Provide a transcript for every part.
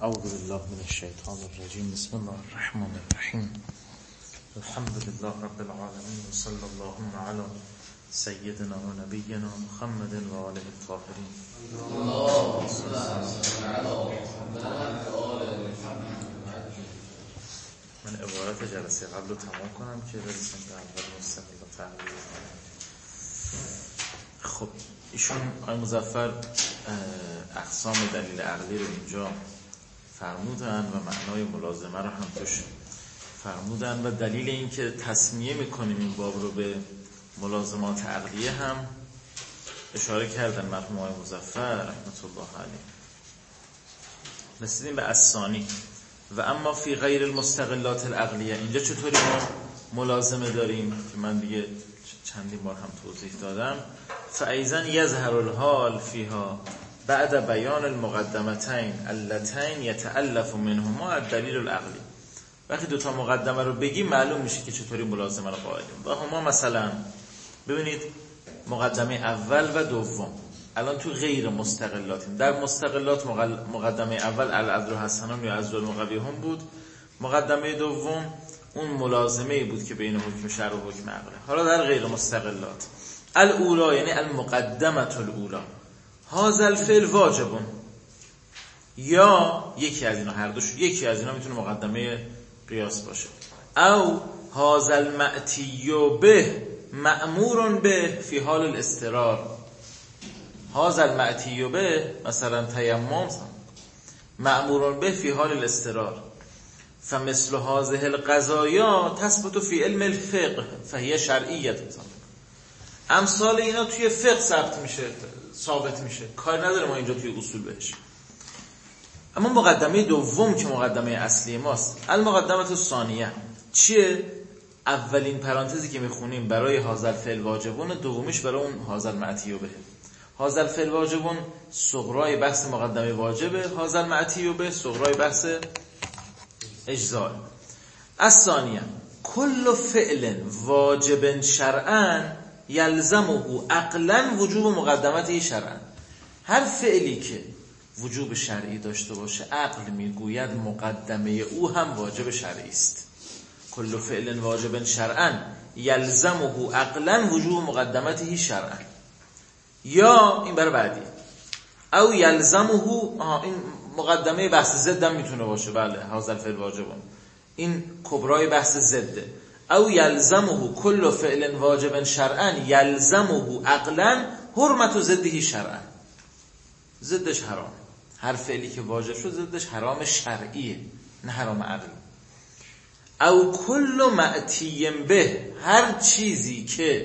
اعوذ بالله من الشیطان الرجیم. بسم الله الرحمن الرحیم. الحمد لله رب العالمین و صلی الله علی سیدنا و نبینا محمد و آله الطاهرین. من عبارت جلسه قبل رو تمام کنم که برسیم به اول مستقل و تحلیل. خب ایشون آقای مظفر اقسام دلیل عقلی رو اینجا فرمودن و معنای ملازمه رو هم توش فرمودن و دلیل این که تسمیه میکنیم این باب رو به ملازمات عقلیه هم اشاره کردن مرحوم آقای مظفر رحمت الله علیه. رسیدیم به الثانی و اما فی غیر المستقلات العقلیه. اینجا چطوری ما ملازمه داریم که من دیگه چندین بار هم توضیح دادم. فایضا یظهر الحال فیها بعد بیان المقدمتین اللتین یتألف منهما الدلیل العقلی. وقتی دوتا مقدمه رو بگیم معلوم میشه که چطوری ملازمه رو قائلیم. و هما مثلا ببینید مقدمه اول و دوم الان تو غیر مستقلاتیم. در مستقلات مقدمه اول العدل حسنان یا عدل المقویهم بود. مقدمه دوم اون ملازمه بود که بین حکم شرع و حکم عقل. حالا در غیر مستقلات الاولا یعنی المقدمه الاولا هذا الفعل واجبون، یا یکی از اینا، هر دوش یکی از اینا میتونه مقدمه قیاس باشه. او هذا المأتی به مأمور به فی حال الاضطرار. هذا المأتی به مثلا تیمم مأمور به فی حال الاضطرار. فمثل هذه القضايا تثبت فی علم الفقه فهي شرعیه. امثال اینا توی فقه ثابت میشه، کار نداره ما اینجا توی اصول بهش. اما مقدمه دوم که مقدمه اصلی ماست، المقدمه الثانیه چیه؟ اولین پرانتزی که میخونیم برای هذا الفعل واجبون، دومیش برای اون هذا المأتی به. هذا الفعل واجبون صغرای بحث مقدمه واجبه، هذا المأتی به صغرای بحث اجزاء. الثانیه کل فعل واجب شرعا یلزمه عقلا وجوب مقدمته شرعا. هر فعلی که وجوب شرعی داشته باشه عقل میگوید مقدمه او هم واجب شرعی است. کل فعل واجب شرعا یلزمه عقلا وجوب مقدمته شرعا. یا این برای بعدی او یلزمه، این مقدمه بحث ضد هم میتونه باشه. بله هذا الفعل واجبون، این کبرای بحث ضده. او یلزمه کل فعل واجب شرعا یلزمه عقلا حرمت ضده شرعا. ضدش حرام. هر فعلی که واجب شد ضدش حرام شرعیه نه حرام عقلی. او کل مأتی به، هر چیزی که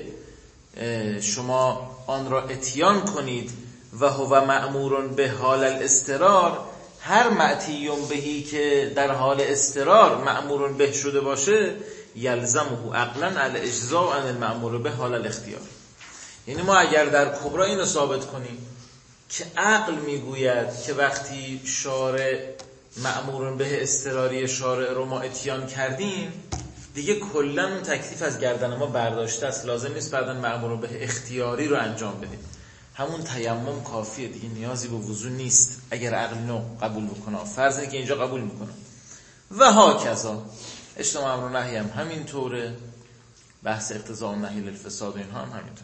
شما آن را اتیان کنید و هو مأمور به حال الاضطرار، هر مأتی بهی که در حال اضطرار مأمور به شده باشه یلزمه عقلا علی اجزاء عن المأمور به حال الاختیار. یعنی ما اگر در کبرا اینو ثابت کنیم که عقل میگوید که وقتی شارع مأمور به اضطراری شارع رو ما اتیان کردیم دیگه کلا اون تکلیف از گردن ما برداشته است، لازم نیست بعداً مأمور به اختیاری رو انجام بدیم. همون تیمم کافیه دیگه، نیازی به وضو نیست اگر عقل اینو قبول بکنه. فرض اینه که اینجا قبول میکنه. و هاکذا اجتماع امر و نهی هم همینطوره، بحث اقتضاء و نهی للفساد و اینها هم همینطور.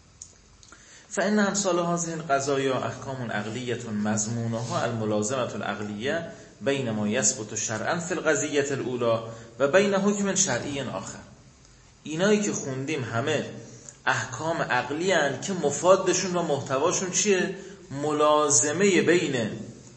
فإن امثال هذه القضايا احکام عقلیه مضمونها الملازمه العقلیه بین ما یثبت شرعا فی القضیه الاولى و بین حکم شرعی آخر. اینایی که خوندیم همه احکام عقلی هستند که مفادشون و محتواشون چیه؟ ملازمه بین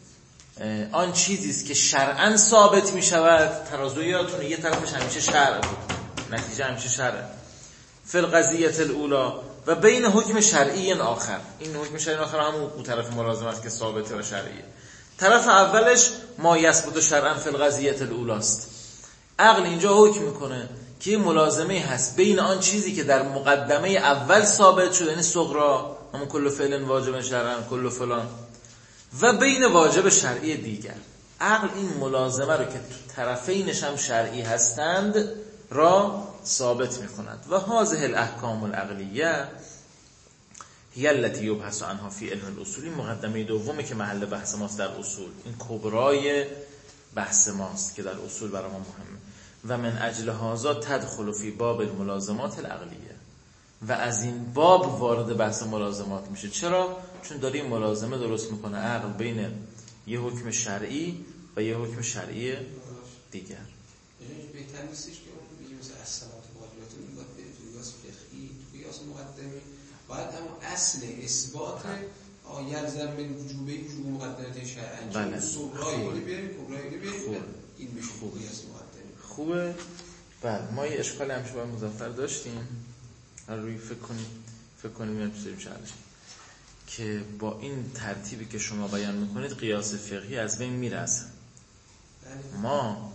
آن چیزی است که شرعاً ثابت می شود. ترازویاتون یه طرفش همیشه شرع بود، نتیجه همیشه شرع. فی القضیه الاولی و بین حکم شرعی آخر. این حکم شرعی آخر هم اون طرف ملازمه است که ثابته و شرعیه. طرف اولش ما یثبت شرعاً فی القضیه الاولی است. عقل اینجا حکم میکنه که ملازمه هست بین آن چیزی که در مقدمه اول ثابت شده، یعنی صغرا همون کل فعل واجب شرعاً کل فلان، و بین واجب شرعی دیگر. عقل این ملازمه رو که تو طرفینش هم شرعی هستند را ثابت می‌کند. و هذه الاحکام العقلیه هی التی یبحث عنها فی علم الاصول. این مقدمه دومه که محل بحث ماست در اصول، این کبرای بحث ماست که در اصول برای ما مهمه. و من اجل هذا تدخل فی باب الملازمات العقلیه، و از این باب وارد بحث ملازمات میشه. چرا؟ چون داره این ملازمه درست میکنه عقل بین یه حکم شرعی و یه حکم شرعی دیگر. یعنی بهتر نیستش که اون بگیم مثلا الصلات واجبات میگه به قیاس فقهی، قیاس مقدمی، باید هم اصل اثبات یلزم من وجوب مقدمات شرعی. بله. صغرایی بریم کبرایی بریم این میشه قیاس مقدمی. خوبه. بله ما یه اشکال همیشه با مظفر داشتیم، روی فکر کنیم میاد بسیاریم شرعش که با این ترتیبی که شما بیان میکنید قیاس فقهی از بین میره اصلا. ما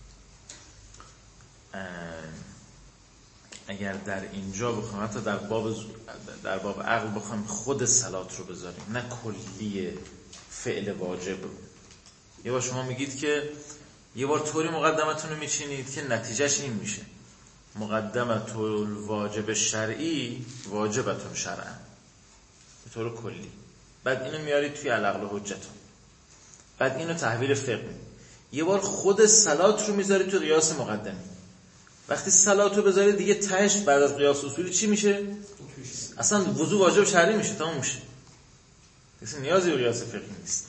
اگر در اینجا بخوایم حتی در باب عقل بخوایم خود صلات رو بذاریم، نه کلیه فعل واجب رو. یه بار شما میگید که یه بار طوری مقدمتون رو میچینید که نتیجهش این میشه مقدمت الواجب شرعی واجبتون شرعا به طور کلی. بعد اینو میارید توی العقل حجتون، بعد اینو تحویل فقه. یه بار خود صلات رو میذارید تو قیاس مقدمی. وقتی صلات رو بذارید دیگه تهش بعد از قیاس اصولی چی میشه؟ اصلا وضو واجب شرعی میشه، تمام میشه، اصلا نیازی به قیاس فقهی نیست.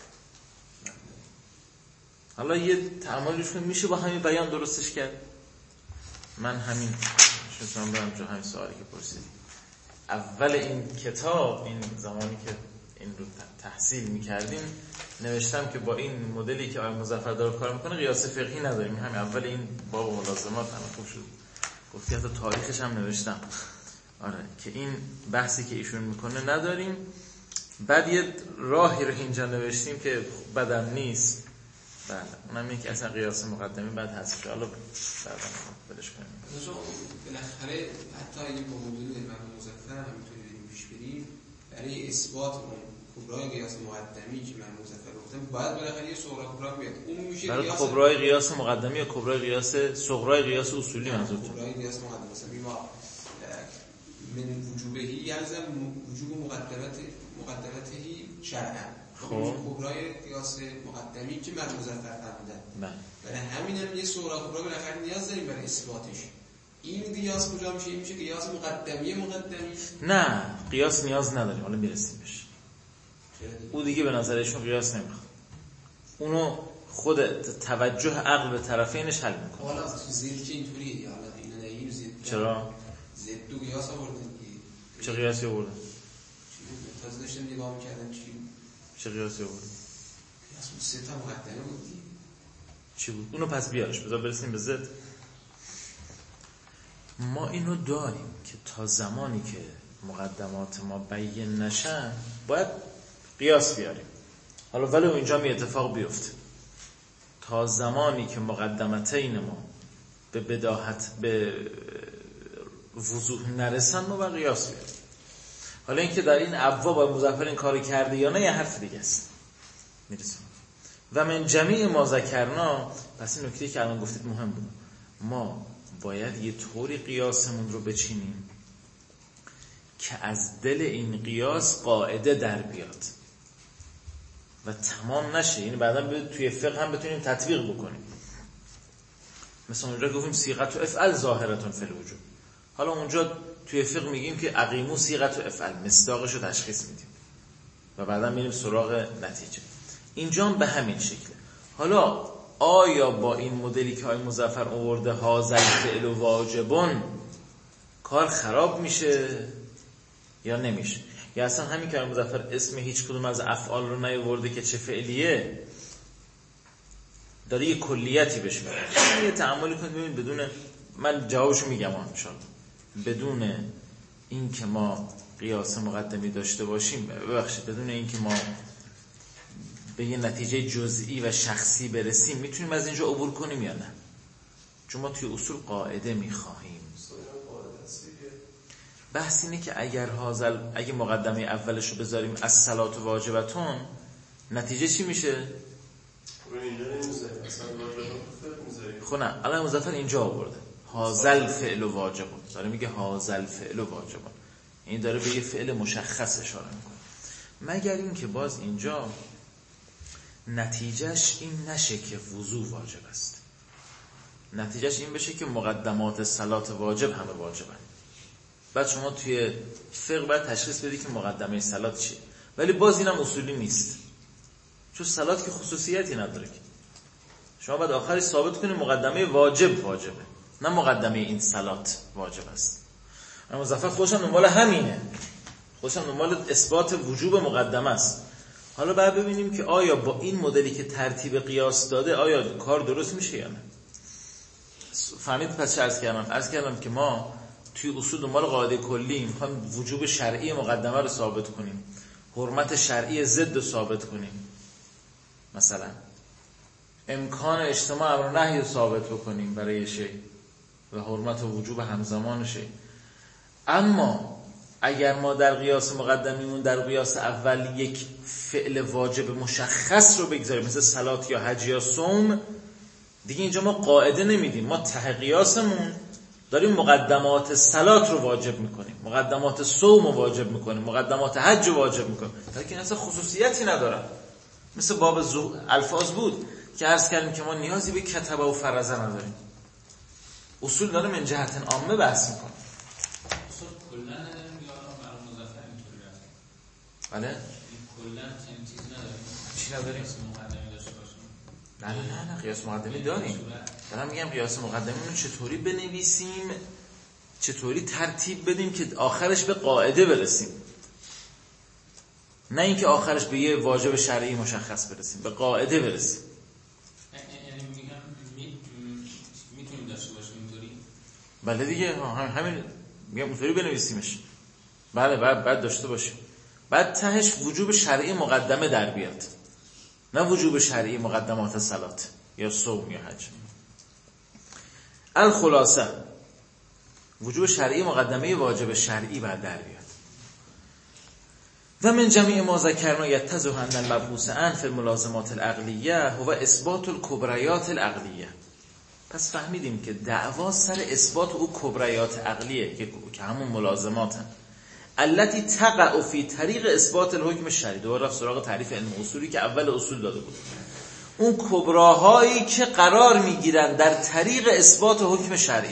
حالا یه تعاملی رو میشه با همین بیان درستش کرد. من همین شما برم جو همین سوالی که پرسیدی اول این کتاب، این زمانی که این رو تحصیل میکردیم نوشتم که با این مدلی که آقای مظفر داره کار میکنه قیاس فقهی نداریم. همین اول این باب ملازمات هم خوب شد گفتی، حتی تاریخش هم نوشتم. آره که این بحثی که ایشون میکنه نداریم. بعد یه راهی رو اینجا نوشتیم که بدم نیست. بله اونم اینه که اصلا قیاس مقدمی بعد حذف شد. حالا بعدا بلش کنیم. بالاخره حتی اگه با مدل امام مظفر همینطوری بریم پیش بریم برای اثبات اون کبرای قیاس مقدمی که من مظفر گفتم باید بالاخره یه صغرا کبرا بیاد. اون میشه برای کبرای قیاس مقدمی یا کبرای قیاس صغرای قیاس اصولی منظورتون؟ کبرای قیاس مقدمی مثلا ما من وجوبهی یلزم وجوب مقدمته شرعا. خب کبرای قیاس مقدمی که من مظفر فرمودن برای همینم یه صغرا کبرا بالاخره نیاز داریم برای اثباتش. این قیاس کجا میشه؟ این میشه قیاس مقدمی. نه قیاس نیاز نداریم، حالا میرسیم بهش. او دیگه به نظرشون قیاس نمیخواد، اونو خود توجه عقل به طرفینش حل میکنه. حالا زید که اینطوریه، حالا اینو نه اینو زید. چرا؟ زید دو قیاس آوردن. چه قیاسی آوردن؟ تازه داشتم نگاه میکردم چه قیاسی آوردن؟ قیاس سه تا مقدمه بود. چی بود؟ اونو پس بیارش بذار برسیم به زد. ما اینو داریم که تا زمانی که مقدمات ما بیان نشن باید قیاس بیاریم. حالا ولی اینجا می اتفاق بیفته تا زمانی که مقدمتین ما به بداهت به وضوح نرسن ما باید قیاس بیاریم. حالا اینکه در این ابواب با مظفر این کارو کرده یا نه یه حرف دیگه است. میرسیم و من جمیع ما ذکرنا. پس این نکته که الان گفتید مهم بود. ما باید یه طوری قیاسمون رو بچینیم که از دل این قیاس قاعده در بیاد و تمام نشه، یعنی بعدا توی فقه هم بتونیم تطبیق بکنیم. مثلا اونجا گفتیم صیغت و افعل ظاهرتون فی الوجوب، حالا اونجا توی فقه میگیم که اقیمو صیغت و افعل، مصداقش رو تشخیص میدیم و بعدا میریم سراغ نتیجه. اینجا هم به همین شکله. حالا آیا با این مدلی که آقای مظفر آورده هازل فعل و واجبون کار خراب میشه یا نمیشه؟ یا اصلا همین که آقای مظفر اسم هیچ کدوم از افعال رو نیاورده که چه فعلیه داره یه کلیتی بهش میگه. یه تأملی کنید ببینید بدون من جوابشو میگم ان شاءالله، بدون این که ما قیاس مقدمی داشته باشیم، ببخشید بدون این که ما به یه نتیجه جزئی و شخصی برسیم میتونیم از اینجا عبور کنیم یا نه؟ چون ما توی اصول قاعده میخواهیم. بحث اینه که اگه مقدمه اولش رو بذاریم از صلات و واجبتون نتیجه چی میشه؟ خب نه الان مظفر اینجا آورده هازل فعل و واجبون، داره میگه هازل فعل و واجبون، این داره به یه فعل مشخص اشاره میکنه. مگر این که باز اینجا نتیجهش این نشه که وضو واجب است، نتیجهش این بشه که مقدمات صلات واجب همه واجبن. بعد شما توی فقه باید تشخیص بدی که مقدمه صلات چیه، ولی باز اینم اصولی نیست، چون صلات که خصوصیتی نداره که شما باید آخرش ثابت کنی مقدمه واجبه، نه مقدمه این صلات واجب است. اما مظفر خودشم دنبال همینه، خودشم دنبال اثبات وجوب مقدمه است. حالا بعد ببینیم که آیا با این مدلی که ترتیب قیاس داده آیا کار درست میشه یا نه. فهمید پس چه عرض کردم که ما توی اصول دنبال قاعده کلی میخوایم وجوب شرعی مقدمه رو ثابت کنیم، حرمت شرعی ضد رو ثابت کنیم، مثلا امکان اجتماع امر و نهی رو ثابت بکنیم برای شی و حرمت و وجوب همزمان شی. اما اگر ما در قیاس مقدمیمون در قیاس اول یک فعل واجب مشخص رو بگذاریم مثل صلات یا حج یا صوم، دیگه اینجا ما قاعده نمیدیم، ما ته قیاسمون داریم مقدمات صلات رو واجب میکنیم، مقدمات صوم رو واجب میکنیم، مقدمات حج رو واجب میکنیم، لیکن اصلا خصوصیتی ندارن. مثل باب الفاظ بود که عرض کردیم که ما نیازی به کتبه و فرضه نداریم، اصول داره من جهت عامه بحث میکنه. اصول کلا نداریم یا برای مظفر اینطوری هست؟ بله؟ کلا چنین چیز نداریم. چی نداریم؟ مقدمه داشته باشیم. نه قیاس مقدمی داریم. دارم میگم قیاس مقدمی رو چطوری بنویسیم، چطوری ترتیب بدیم که آخرش به قاعده برسیم، نه اینکه آخرش به یه واجب شرعی مشخص برسیم، به قاعده برسیم. یعنی میگم میتونیم داشته باشیم اینطوری؟ بله دیگه، همین میگم اونطوری بنویسیمش. بله بعد داشته باشیم، بعد تهش وجوب شرعی مقدمه در بیاد، نه وجوب شرعی مقدمات صلات یا صوم یا حج. الخلاصه وجوب شرعی مقدمه واجب شرعی بعد در بیاد. و من جميع ما ذکرنا یتضح ان المبحوث عن فی الملازمات العقلیه هو اثبات الکبریات العقلیه. پس فهمیدیم که دعوا سر اثبات او کبریات عقلیه که همون ملازماتن، التي تقع فی طریق اثبات الحکم شرعی. دوباره رفت سراغ تعریف علم اصولی که اول اصول داده بود. اون کبراهایی که قرار میگیرن در طریق اثبات حکم شرعی،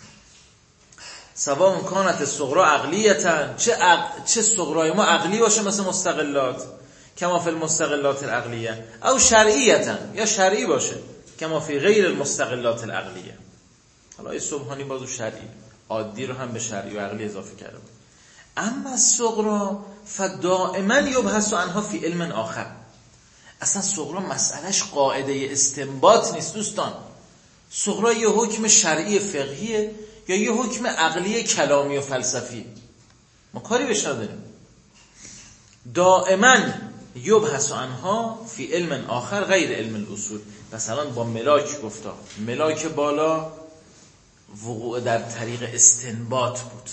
سواء کانت صغرا عقلیتا، چه صغرای ما عقلی باشه مثل مستقلات کما فی المستقلات العقلیه، او شرعیتا یا شرعی باشه کما فی غیر المستقلات العقلیه. حالا این سبحانی بازو شرعی، عادی رو هم به شرعی و عقلی اضافه کرده بود. اما صغرا فدائما یبحث عنها فی علم آخر. اصلا صغرا مسئلهش قاعده استنباط نیست دوستان. صغرا یه حکم شرعی فقهیه یا یه حکم عقلی کلامی و فلسفی، ما کاری بهش نداریم. دائما یبحث عنها فی علم آخر غیر علم الاصول. مثلا با ملاک گفتا، ملاک بالا وقوع در طریق استنباط بود.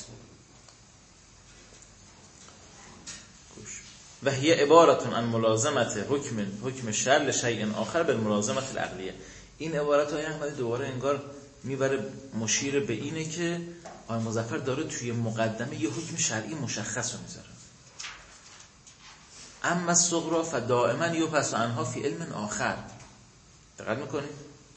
و هی عبارتون عن ملازمت حکم شرع لشیء آخر بالملازمت العقلیه. این عبارت های احمدی دوباره انگار میبره مشیر به اینه که آقای مظفر داره توی مقدمه یه حکم شرعی مشخص رو میذاره. اما الصغرا فدائما یبحث عنها فی علم آخر. دقت میکنید؟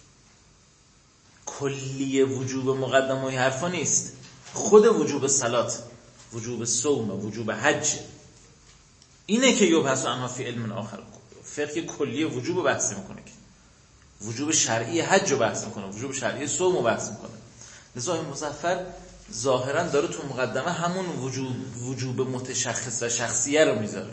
کلیه وجوب مقدمه و حرفا نیست، خود وجوب صلات، وجوب صوم، وجوب حج، اینه که یبحث عنها فی علم آخر. فقه کلیه وجوب بحث میکنه، وجوب شرعی حج رو بحث میکنه، وجوب شرعی صوم رو بحث میکنه. لذا این مظفر ظاهرا داره تو مقدمه همون وجوب متشخص و شخصیه رو میذاره.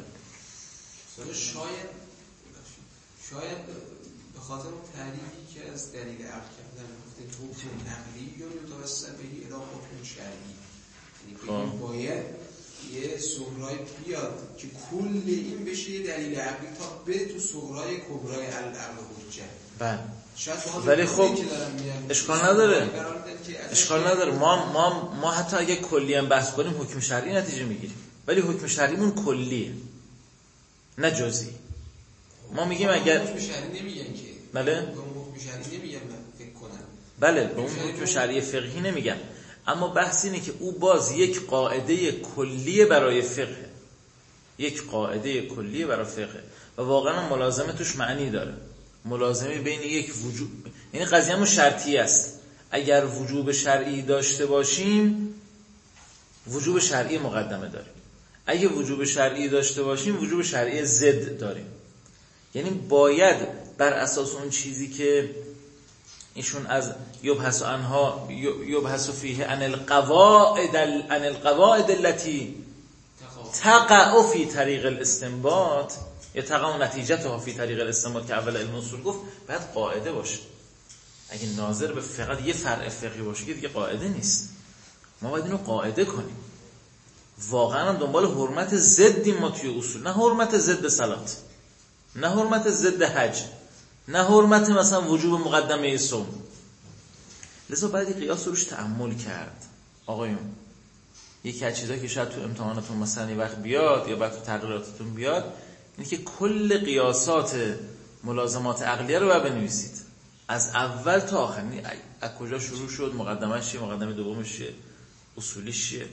شاید به خاطر اون تعریفی که از دلیل عقل کردن گفته حکم عقلی یا متوسل بهی الی حکم شرعی، یعنی باید یه صغرای بیاد که کل این بشه یه دلیل عقلی تا بره تو صغرای کبرای العقل حجه. بله ولی خب اشکال نداره ما حتی اگه کلی هم بحث کنیم حکم شرعی نتیجه میگیریم، ولی حکم شرعیمون کلیه نه جزئی. ما میگیم اگر حکم شرعی نمیگن که بله حکم شرعی نمیگن، من فکر کنم بله به اون حکم شرعی فقهی نمیگن، اما بحث اینه که او باز یک قاعده کلیه برای فقه، یک قاعده کلیه برای فقه و واقعا ملازمه توش معنی داره. ملازمه بین یک وجوب، یعنی قضیه همون شرطی است. اگر وجوب شرعی داشته باشیم وجوب شرعی مقدمه داریم، اگه وجوب شرعی داشته باشیم وجوب شرعی ضد داریم. یعنی باید بر اساس اون چیزی که ایشون از یبحث عنها یبحث فیه عن القواعد التي تقع فی طریق الاستنباط یا تقع نتیجتها فی طریق الاستنباط که اول علم اصول گفت، باید قاعده باشه. اگه ناظر به فقط یه فرع فقهی باشه که دیگه قاعده نیست. ما باید اینو قاعده کنیم. واقعا دنبال حرمت ضدیم ما توی اصول، نه حرمت ضد صلات، نه حرمت ضد حج، نه حرمت مثلا وجوب مقدمه صوم. لذا باید قیاس روش تأمل کرد. آقایون یکی از چیزایی که شاید تو امتحاناتون مثلا یه وقت بیاد یا بعد تو تقریراتتون بیاد اینه که کل قیاسات ملازمات عقلیه رو بنویسید از اول تا آخر. از کجا شروع شد، مقدمه‌اش چیه، مقدمه دومش چیه، اصولیش چیه،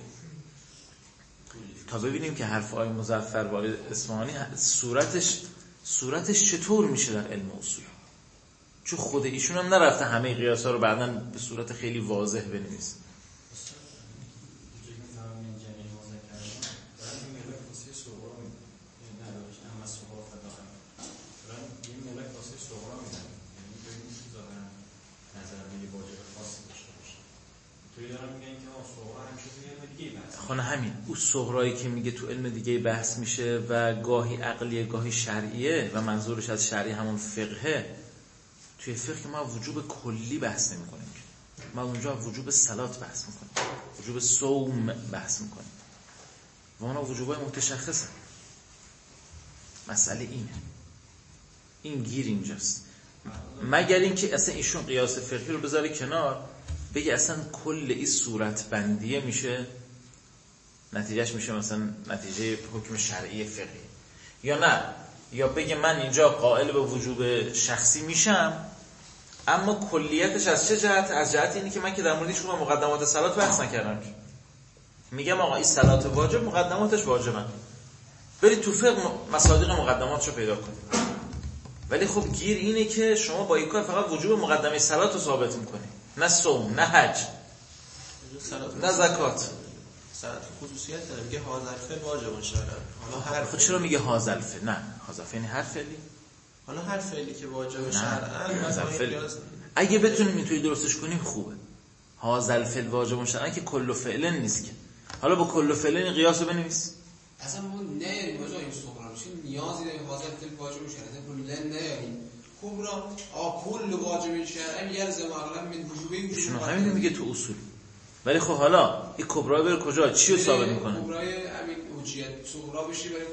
تا ببینیم که حرف آقای مظفر و آقای اصفهانی صورتش چطور میشه در علم اصول. چون خود ایشون هم نرفته همه قیاسا رو بعداً به صورت خیلی واضح بنویسه. خانه همین او صغرایی که میگه تو علم دیگه بحث میشه و گاهی عقلیه گاهی شرعیه و منظورش از شرعی همون فقهه. توی فقه ما وجوب کلی بحث نمی کنیم، ما اونجا وجوب صلات بحث میکنیم، وجوب صوم بحث میکنیم و اونا وجوبای متشخصه. مسئله اینه، این گیر اینجاست. مگر اینکه اصلا ایشون قیاس فقهی رو بذاره کنار، بگه اصلا کل این صورت بندیه میشه نتیجهش میشه مثلا نتیجه حکم شرعی فقهی، یا نه، یا بگه من اینجا قائل به وجوب شخصی میشم اما کلیتش از چه جهت؟ از جهت اینی که من که در موردش رو مقدمات صلات بحث نکردم، میگم آقا این صلات واجب مقدماتش واجبن، برید تو فقه مصادیق مقدماتشو پیدا کنید. ولی خب گیر اینه که شما با این کار فقط وجوب مقدمه صلات رو ثابت میکنید، نه صوم، نه حج، نه زکات. صلات خصوصیت داره، میگه هازل فعل واجب شرعا. حالا هر خود چرا میگه هازل فعل؟ نه هازل فعل هر فعلی، حالا هر فعلی که واجب شرعا اگه بتونیم اینطوری درستش کنیم خوبه. هازل فعل واجب شرعا که کل فعل نیست که. حالا با کل فعل این قیاس رو بنویس. اصلا ما نه کجا این صغرا میشه نیازی داریم هازل فعل واجب شرعا کلا نه کبرا کل واجب شرعا یلزم اغلب من وجوبه شنو همین میگه تو اصول. ولی خب حالا این کبرا بر کجا چی رو ثابت میکنه؟ کبرای همین حجیت صغرا بشی برای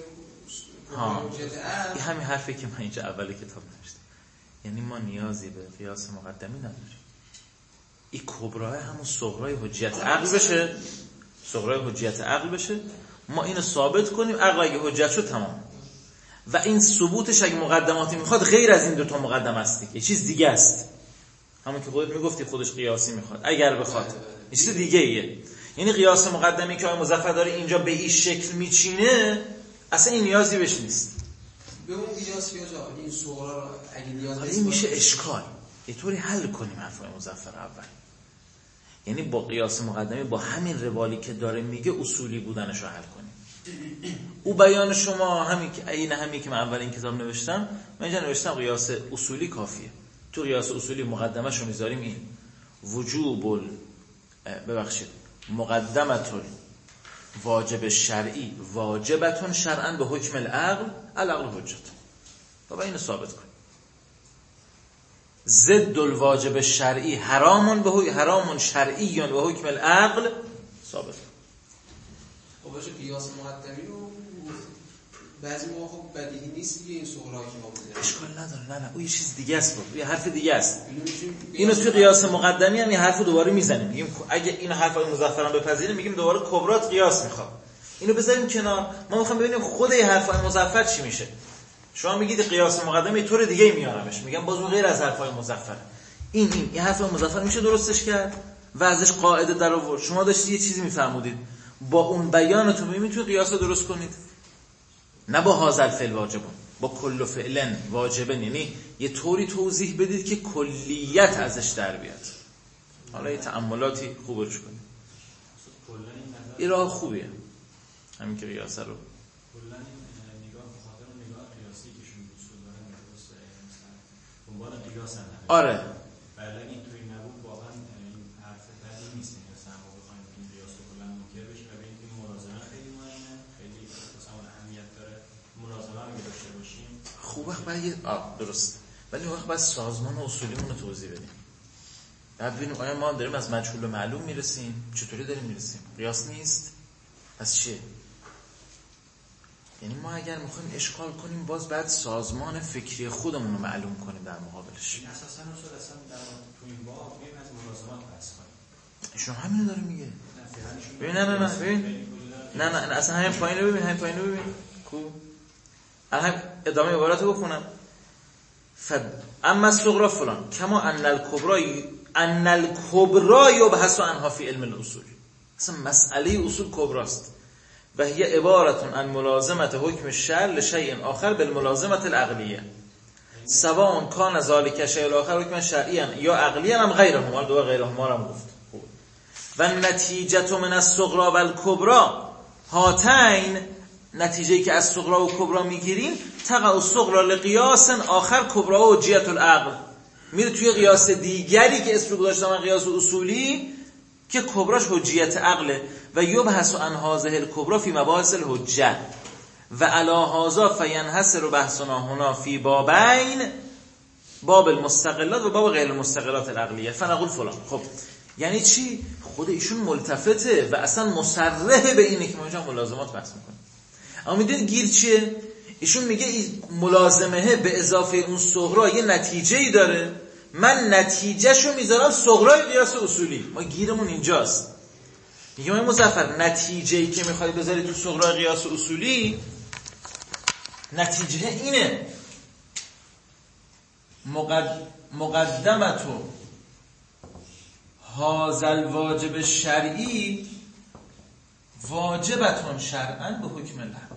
این همین حرفی که من اینجا اول کتاب نوشتم. یعنی ما نیازی به قیاس مقدمی نداریم. این کبرا همون صغرای حجیت عقل بشه، صغرای حجیت عقل بشه، ما اینو ثابت کنیم، عقل اگه حجت شد تمام. و این ثبوتش اگه مقدماتی میخواد غیر از این دو تا مقدمه است، یه چیز دیگه است. همون که خودت میگفتی خودش قیاسی میخواد اگر بخواد. یه چیز دیگه ایه. یعنی قیاس مقدمی که آقای مظفر داره اینجا به این شکل میچینه اصلا این نیازی بهش نیست. به اون قیاس یا این صغرا رو اگه نیاز این میشه اشکال. یه طوری حل کنیم حرفای مظفر اول. یعنی با قیاس مقدمی با همین روالی که داره میگه اصولی بودنش رو حل کنیم. او بیان شما همین که همین که من اول این کتاب نوشتم، من اینجا نوشتم قیاس اصولی کافیه. تو قیاس اصولی مقدمه‌ش رو میذاریم این وجوب مقدمه واجب شرعی واجبتون شرعاً به حکم العقل حجت. بابا اینو ثابت کن. ضد الواجب شرعی حرام شرعی به حکم العقل ثابت کن. خب باشه قیاس مقدمی رو بعضی موقع خب بدیهی نیست دیگه این صغرایی که ما بزنیم. اشکال نداره. نه اون یه چیز دیگه است، یه حرف دیگه است. اینو توی قیاس مقدمی هم یه حرفو دوباره میزنیم. میگیم اگه این حرفای مظفران بپذیریم میگیم دوباره کبرات قیاس میخواد. اینو بذاریم کنار. ما میخوام ببینیم خود این حرفای مظفر چی میشه. شما میگید قیاس مقدمی طور دیگه میارمش. میگم باز غیر از حرفای مظفر. این حرفای مظفر میشه درستش کرد؟ و ازش قاعده در آورد. شما داشتید یه چیزی میفرمودید، با اون بیانتون میتونید قیاس رو درست کنید، نه با هازل فعل واجبون، با کل فعلن واجبن، یعنی یه طوری توضیح بدید که کلیت ازش در بیاد. حالا یه تأملاتی خوب روش کنید. این راه خوبیه همین که قیاس رو کلا این نگاه به خاطر نگاه قیاسی که شون اصول دارن درسته، مثلا دنبال قیاس هم آره ولی این توی نبود واقعا این حرف بدی نیست، مثلا ما بخوایم این قیاس رو کلا منکر بشه و ببینیم این ملازمه خیلی مهمه، خیلی مثلا اهمیت داره، ملازمه رو داشته باشیم. خوب وقت باید درست، ولی وقت باید سازمان و اصولیمون رو توضیح بدیم. بعد ببینیم آیا ما داریم از مجهول به معلوم میرسیم؟ چطوری داریم میرسیم؟ قیاس نیست؟ پس چیه؟ یعنی ما اگر میخوایم اشکال کنیم باز بعد سازمان فکری خودمون رو معلوم کنیم در مقابلش. این اساساً اصول اصلا در تو این باب میگیم از ملازمات بحث کنیم. ایشون همین رو داره میگه. ببین نه ببین نه اصلا همین پایین رو ببین خوب. الان ادامه عبارت رو بخونم. اما الصغرى فلان کما ان الکبرى یبحث عنها فی علم الاصول. اصلا مسئله اصول کبراست و هی عبارت عن ملازمت حکم الشرع لشیء آخر بالملازمت العقلیه سواء کان ذلک شیء الاخر حکم شرعیا یا عقلیا هم غیرهما، دو غیرهما هم گفت. و نتیجه من الصغرى و الکبرى هاتین، نتیجه‌ای که از صغرى و کبرى میگیریم تقع الصغرى لقیاس آخر کبرى و حجیت العقل، میره توی قیاس دیگری که اسم رو گذاشتم قیاس اصولی که کبراش حجیت عقله و یبحث عن هذه الکبرى فی مباحث الحجه و علی هذا فینحصر بحثنا هنا فی بابین، باب المستقلات و باب غیر المستقلات العقلیه. فنقول فلان. خب یعنی چی؟ خود ایشون ملتفته و اصلا مصرح به اینه که ما اینجا ملازمات بحث میکنیم. اما میدونید گیر چیه؟ ایشون میگه ملازمه به اضافه اون صغرا یه نتیجه‌ای داره، من نتیجهشو میذارم صغرای قیاس اصولی. ما گیرمون اینجاست. میگه من مظفر نتیجه‌ای که میخوای بذاری تو صغرای قیاس اصولی، نتیجه اینه مقدمتو هازل واجب شرعی واجبتون شرعاً به حکم العقل،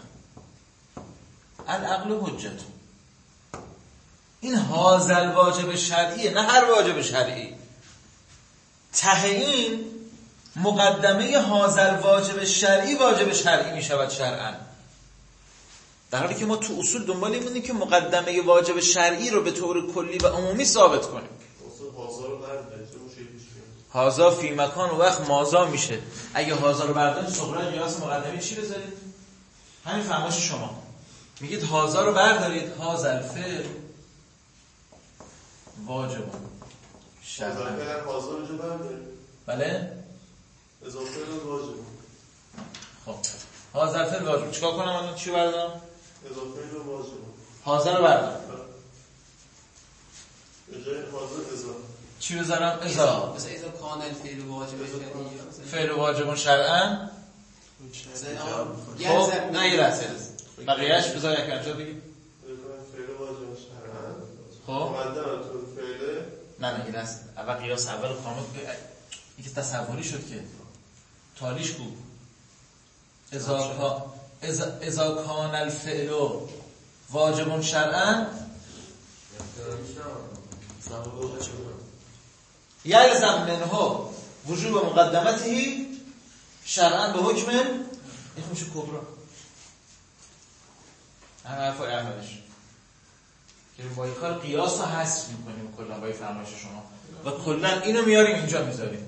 العقل حجتون. این هازل واجب شرعیه، نه هر واجب شرعی. ته این مقدمه هازل واجب شرعی واجب شرعی می شود شرعاً، در حالی که ما تو اصول دنبال این بودیم که مقدمه واجب شرعی رو به طور کلی و عمومی ثابت کنیم. هازا فی مکان و وقت مازا میشه. اگه هازا رو بردارید صغرای قیاس مقدمه چی بذارید؟ همین فرمایش شما میگید هازا رو بردارید، هازل فعل واجب شرعاً. هازا رو جو بردارید. بله؟ اضافه رو واجب. خب هازل فعل واجب. چیکار کنم الان؟ چی بردارم؟ اضافه رو واجب. هازا رو بردارم. به جای هازا اضافه. چی بذارم؟ اضافه. مثلا اضافه کان الفعل واجب شرعی. فعل واجب شرعاً. خب نه یه لحظه بقیه‌اش بذار یک انجا بگید. فعل واجب شرعاً. خب مقدمتون فعل. نه یه لحظه اول قیاس اول کامل این که تصوری شد که تالیش کو اذا کان الفعل واجب شرعاً یلزم منه وجوب مقدمته شرعاً به حکم این میشه کبرا. همه حرفای اولش که با این کار قیاس رو حذف میکنیم کلا با این فرمایش شما و کلا اینو میاریم اینجا میذاریم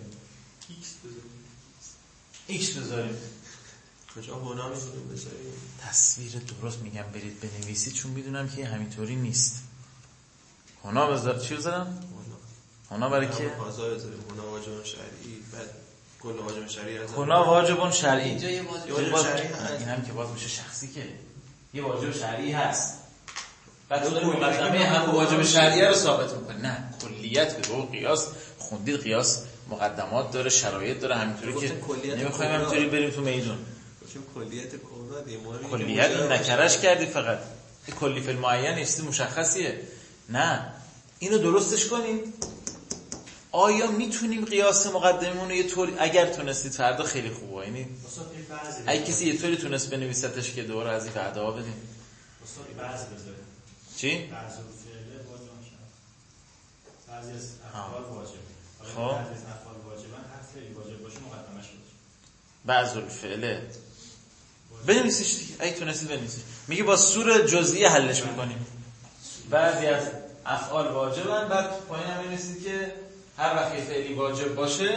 ایکس بذاریم. کجا هونا میذاریم بذاریم؟ تصویر درست میگم برید بنویسید چون میدونم که همینطوری نیست. هونا بذار چی بذارم؟ هونا برای که هازا بذاریم. هونا واجب شرعی، بعد کل واجب شرعی از هونا واجب شرعی. اینجا یه واجب شرعی هست. این هم که باز میشه شخصی که یه واجب شرعی هست. بعد تو مقدمه هم واجب شرعی رو ثابت می‌کنه. نه کلیت به رو قیاس خوندید، قیاس مقدمات داره، شرایط داره، همینطوری که نمی‌خوایم همینطوری بریم تو میدون. چون کلیت کبرا دیمون کلیت این نکرش کردی فقط کلی فی المعین است مشخصیه. نه اینو درستش کنیم. آیا میتونیم قیاس مقدمیمون رو یه طور اگر تونستید فردا خیلی خوبه، یعنی اگه کسی یه طوری تونست بنویسدش که دوباره از این وعده بدیم بعضی بذاره چی؟ بعضی فعله واجب میشه، بعضی از افعال واجب، خب بعضی از افعال واجبن هر فعلی واجب باشه مقدمش باشه. بعضی الفعله بنویسیش دیگه اگه تونستید بنویسید. میگه با سور جزئی حلش میکنیم. بعضی از افعال واجبن، بعد پایین هم بنویسید که هر وقت فعلی واجب باشه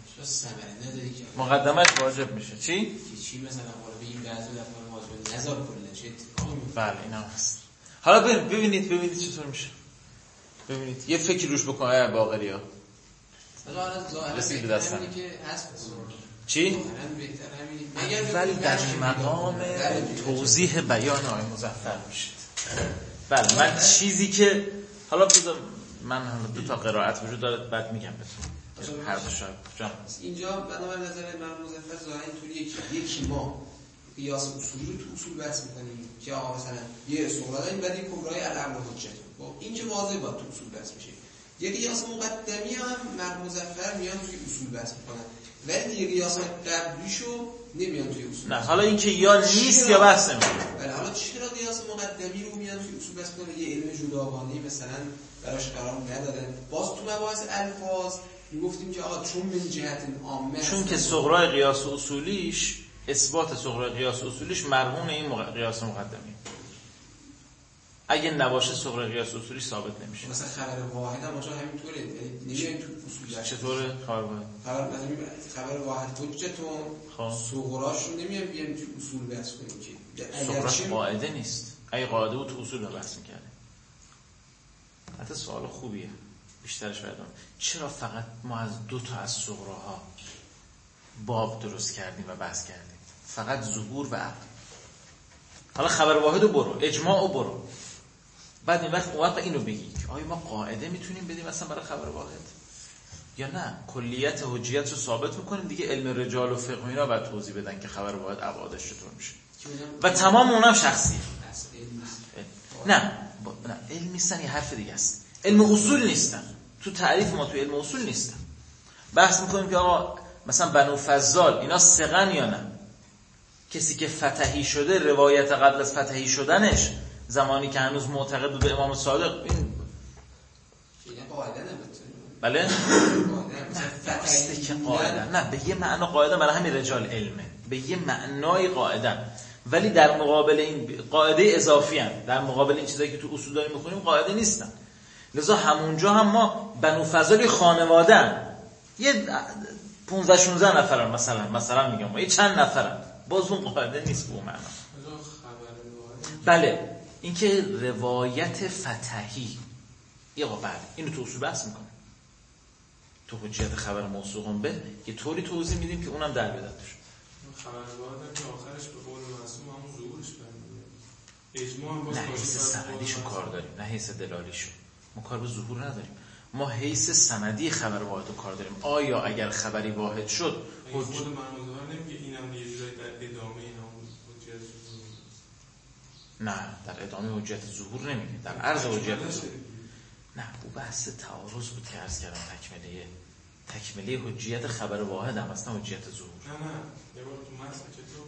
مقدمش واجب میشه. چی مثلا حالا بگیم بعضی افعال واجب نذار کلا چه اتفاقی میفته. بله اینم هست. حالا ببینید چطور میشه. ببینید یه فکر روش بکن آیا باقریا. رسید به دستم که هست. چی؟ اول در مقام توضیح بیان آقای مظفر میشید. بله من چیزی که حالا بذار من دو تا قرائت وجود داره بعد میگم بهتون هر دو شاید جان اینجا بنابراین نظر من مظفر ظاهرا اینطوریه که یکی ما قیاس اصولی رو تو اصول بحث میکنیم که آقا مثلا یه اصول داریم بعد این کبرای الامر حجت خب این که واضحه با تو اصول بحث میشه. یه قیاس مقدمی هم مرحوم مظفر میان توی اصول بحث میکنن ولی دیگه قیاس قبلیشو نمیان توی اصول. نه حالا اینکه یا نیست یا بحث نمیشه. بله حالا چرا قیاس مقدمی رو میان توی اصول بحث میکنن؟ یه علم جداگانه مثلا براش قرار ندادن. باز تو مباحث الفاظ میگفتیم که آقا چون من جهت عامه چون که صغرای قیاس اصولیش اثبات صغرای قیاس اصولیش مرهون این قیاس مقدمی. اگه نباشه صغرای قیاس اصولیش ثابت نمیشه. مثلا خبر واحد هم اونجا همینطوره. نمیان تو اصول چطوره خبر واحد؟ خبر واحد حجتون صغراشو نمیان بیان تو اصول بحث کنیم که صغراش قاعده نیست. اگه قاعده بود تو اصول بحث می‌کردیم. حتی سوال خوبیه. بیشترش بدون چرا فقط ما از دو تا از صغراها باب درست کردیم و بحث کردیم؟ فقط ظهور و عقل. حالا خبر واحد رو برو، اجماع رو برو. بعد این وقت اینو بگی که آیا ما قاعده میتونیم بدیم مثلا برای خبر واحد یا نه کلیت حجیت رو ثابت میکنیم دیگه علم رجال و فقه اینا بعد توضیح بدن که خبر واحد ابعادش چطور میشه و تمام اونم شخصیه. نه علم نیستن یه حرف دیگه است. علم اصول نیستن. تو تعریف ما تو علم اصول نیستن. بحث میکنیم که آقا مثلا بنو فضال اینا ثقن یا نه. کسی که فتحی شده روایت قبل از فتحی شدنش زمانی که هنوز معتقد بود به امام صادق این قاعده نبود. بله؟ نه که قاعده نه به یه معنا قاعده برای همین رجال علمه به یه معنای قاعده ولی در مقابل این قاعده اضافی هستند. در مقابل این چیزایی که تو اصول داریم میخونیم قاعده نیستن. لذا همونجا هم ما بنو فضل خانواده‌ان یه 15-16 نفرن مثلا میگم ما یه چند نفرن باز اون قاعده نیست به اون معنا. بله اینکه روایت فتحی بله اینو تو اصول بحث میکنه تو حجیت خبر موثوق به یه طوری توضیح میدیم که اونم در بیاد توش. خبر واحد که آخرش به قول معصوم همون ظهورش برمیاد. اجماع باز نه حیث سندیشو کار داریم نه حیث دلالیشو. ما کار به ظهور نداریم. ما حیث سندی خبر واحد رو کار داریم. آیا اگر خبری واحد شد خود معنادار نمیگه اینم یه جورایی در ادامه این همون حجیت ظهور. نه در ادامه حجیت ظهور نمیگه در عرض حجیت ظهور. نه او بحث تعارض بود که عرض کردم تکمله حجیت خبر واحد هم اصلا حجیت ظهور. نه یه بار تو متن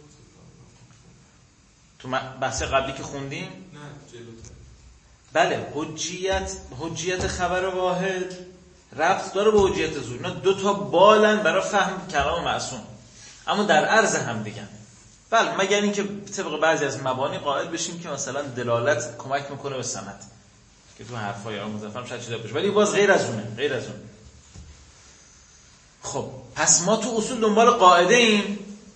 چطور تو بحث قبلی که خوندیم نه جلوتر بله حجیت خبر واحد ربط داره به حجیت ظهور. اینا دو تا بالن برای فهم کلام معصوم اما در عرض هم دیگه. بله مگر اینکه طبق بعضی از مبانی قائل بشیم که مثلا دلالت کمک میکنه به سند که تو حرفای آقای مظفر شاید چیزا باشه ولی باز غیر از اون. خب پس ما تو اصول دنبال قاعده ایم.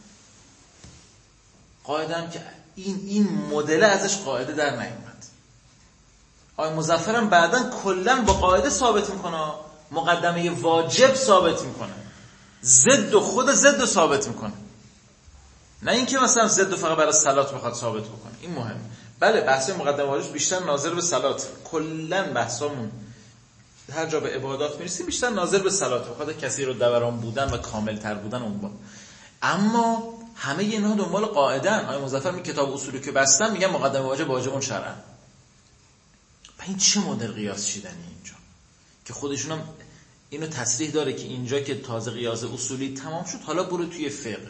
قاعده هم که این مدل ازش قاعده در نیومد. آقای مظفر هم بعداً کلاً با قاعده ثابت میکنه مقدمه واجب ثابت میکنه خود ضد ثابت میکنه نه اینکه مثلا ضد فقط برای صلات بخواد ثابت بکنه. این مهم. بله بحث مقدمه واجب بیشتر ناظر به صلات. کلاً بحثامون هر جا به عبادات میرسیم بیشتر ناظر به صلات بخاطر کسی رو دوران بودن و کامل تر بودن اون با. اما همه اینها دنبال قاعده‌ان. آقای مظفر می کتاب اصولی که بستن میگن مقدمه واجبون شرعاً. این چه مدل قیاس چیدنی اینجا که خودشون هم اینو تصریح داره که اینجا که تازه قیاس اصولی تمام شد حالا برو توی فقه.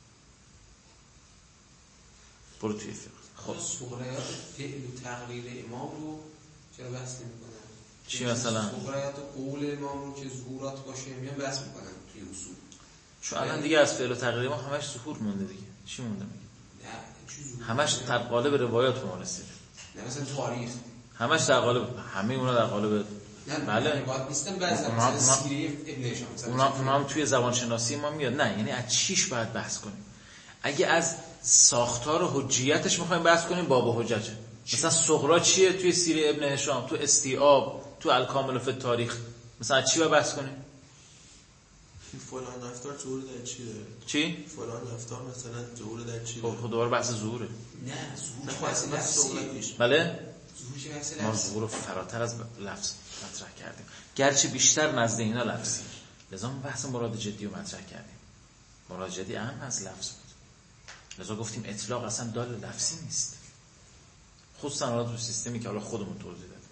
برو توی فقه. خب سغرایات فعل و تقریر امام رو چرا بحث نمی‌کنن؟ چی مثلا؟ سغرایات قول امام رو که ظهورات باشه میان بحث می‌کنن توی اصول. چون الان دیگه از فعل و تقریر ما همش ظهور مونده دیگه. چی مونده میگه؟ نه همش در قالب روایات ما رسیده. نه مثلا تاریخ. همش در قالب، همه اونا در قالب. بله. باید نیستن بعضی مثلا سیره ابن هشام. اونا هم توی زبان شناسی ما میاد. نه یعنی از چیش باید بحث کنیم؟ اگه از ساختار و حجیتش میخوایم بحث کنیم باب حجته. مثلا صغرا چیه توی سیره ابن هشام، تو استیعاب، تو الکامل فی التاریخ، مثلا از چی باید بحث کنیم؟ فلان رفتار ظهور در چی داره؟ چی؟ فلان رفتار مثلا ظهور در چی داره؟ خب دوباره بحث ظهوره. نه ظهور بحث لفظی. بله؟ ظهور چه بحث ما لفظی؟ ظهور رو فراتر از لفظ مطرح کردیم، گرچه بیشتر نزد اینا لفظی، لذا ما بحث مراد جدی رو مطرح کردیم. مراد جدی اهم از لفظ بود، لذا گفتیم اطلاق اصلا دال لفظی نیست، خصوصا حالا تو سیستمی که حالا خودمون توضیح دادیم.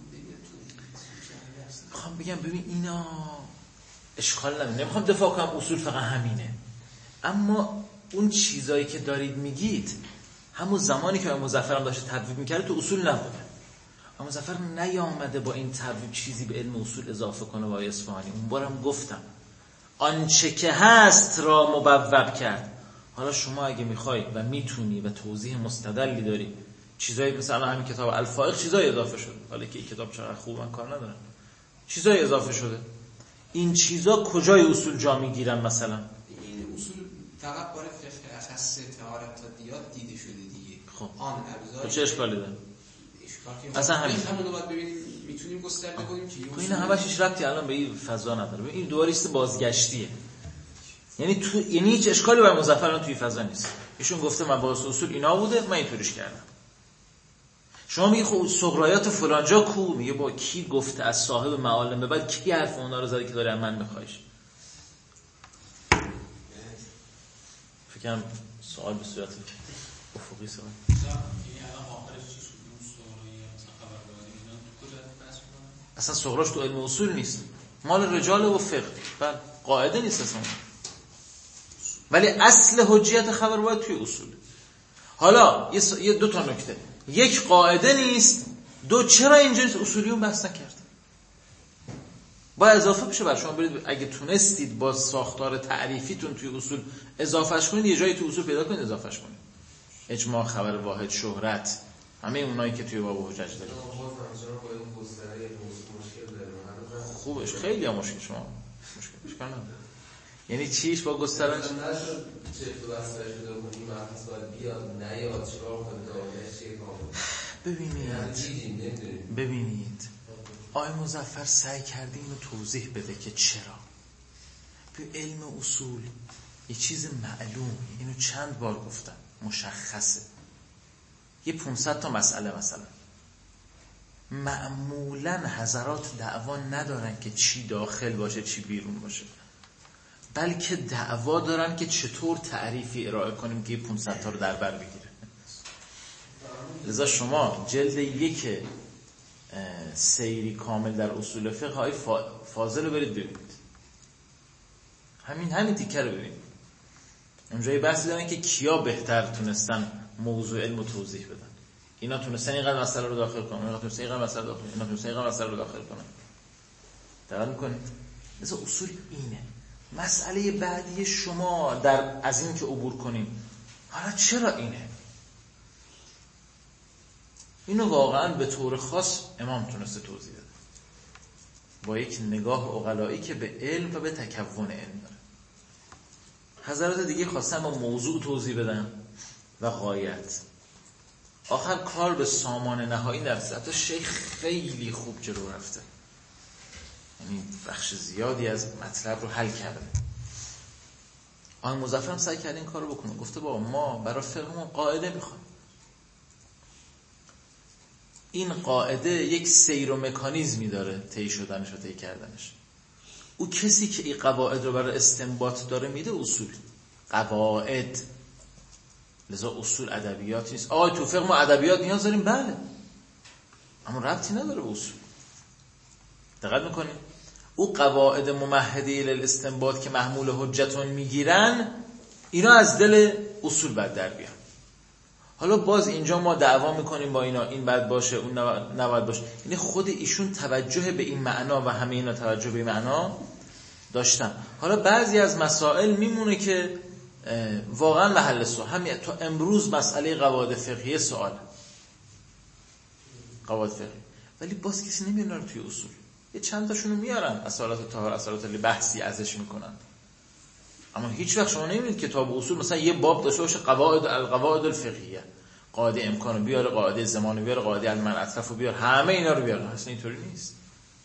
میخوام بگم ببین اینا اشکال نداره، نمیخوام دفاع کنم اصول فقط همینه، اما اون چیزایی که دارید میگید همون زمانی که مظفر هم داشته تبویب میکرده تو اصول نبوده. اما مظفر نیامده با این تبویب چیزی به علم اصول اضافه کنه. با اصفهانی اون بارم گفتم آنچه که هست را مبوب کرد. حالا شما اگه میخوای و میتونی و توضیح مستدلی داری، چیزایی مثلا همین کتاب الفائق چیزایی اضافه شده، حالا که این کتاب چقدر خوب من کار ندارم، چیزایی اضافه شده. این چیزا کجای اصول جا میگیرن؟ مثلا این اصول فقط برای فقه اخص طهارت تا دیات دیده شده دیگه. خب آن ابزار چه اشکالی داره؟ اصلا همون رو باید ببینیم میتونیم گسترده کنیم که این همش هیچ ربطی الان به این فضا نداره. این دواریست بازگشتیه، یعنی هیچ اشکالی برای مظفر الان توی فضا نیست. ایشون گفته من با اصول اینا بوده، من اینطوریش کردم. شما میگی خب صغرایات فلانجا کو؟ میگه با کی گفته؟ از صاحب معالم به بعد کی حرف اونا رو زده که داره من میخوایش؟ فکرم سوال به صورت افقی سوال. اصلا صغراش تو علم اصول نیست، مال رجال و فقه، بله قاعده نیست اصلا، ولی اصل حجیت خبر باید توی اصول. حالا یه دو تا نکته، یک قاعده نیست، دو چرا اینجا اصولیون بحث نکرد؟ باید اضافه بشه. برای شما برید اگه تونستید با ساختار تعریفیتون توی اصول اضافهش کنید، یه جایی توی اصول پیدا کنید اضافهش کنید. اجماع، خبر واحد، شهرت، همه اونایی که توی باب حجج دارید. خوبش خیلی هم مشکل شما مشکلش کنم. یعنی چیش با گسترش نشد چه تو بسته شده و این محفظ باید بیاد نیاد چرا کنه داخلش چه کامل. ببینید آقای مظفر سعی کرده اینو توضیح بده که چرا به علم اصول یه چیز معلوم، اینو چند بار گفتم، مشخصه. یه 500 تا مسئله مثلا معمولا حضرات دعوا ندارن که چی داخل باشه چی بیرون باشه، بلکه دعوا دارن که چطور تعریفی ارائه کنیم که 500 تا رو در بر بگیره. لذا شما جلد 1 سیری کامل در اصول فقه های فاضل رو برید ببینید، همین تیکه رو ببینید. اونجایی بحثی دارن که کیا بهتر تونستن موضوع علم رو توضیح بدن. اینا تونستن اینقدر مسئله رو داخل کنن، اینا تونستن اینقدر مسئله داخل کنن، اینا تونستن اینقدر مسئله رو داخل کنن. دقت می‌کنید؟ مثلا اصول اینه. مسئله بعدی شما از این که عبور کنیم، حالا چرا اینه؟ اینو واقعا به طور خاص امام تونسته توضیح بده، با یک نگاه عقلایی که به علم و به تکون علم داره. حضرات دیگه خواستن با موضوع توضیح بدن و غایت. آخر کار به سامان نهایی نرسید. حتی شیخ خیلی خوب جلو رفته، یعنی بخش زیادی از مطلب رو حل کرده. آقای مظفر هم سعی کرد این کار رو بکنه. گفته بابا ما برای فقهمون قاعده میخوایم. این قاعده یک سیر و مکانیزمی داره طی شدنش و طی کردنش. او کسی که این قواعد رو برای استنباط داره میده اصول قواعد. لذا اصول ادبیات نیست. تو فقه ما ادبیات نیاز داریم، بله، اما ربطی نداره به اصول. دقت میکنید؟ او قواعد ممهده للاستنباط که محمول حجتون میگیرن، اینا از دل اصول بعد در بیان. حالا باز اینجا ما دعوا میکنیم با اینا، این بد باشه اون نباید باشه. یعنی خود ایشون توجه به این معنا و همه اینا توجه به این معنا داشتن. حالا بعضی از مسائل میمونه که واقعا محل سوال، همین تا امروز مسئله قواعد فقهی سوال، قواعد فقهی، ولی باز کسی نمیاره توی اصول. یه چند تاشونو میارن، اصالت طهار، اصالت لی، بحثی ازش میکنن، اما هیچ وقت شما نمیبینید کتاب اصول مثلا یه باب داشته باشه القواعد الفقهیه، قاعده امکانو بیاره، قاعده زمانو بیاره، قاعده علم الاطراف بیاره، همه اینا رو بیاره. اصلا اینطوری نیست.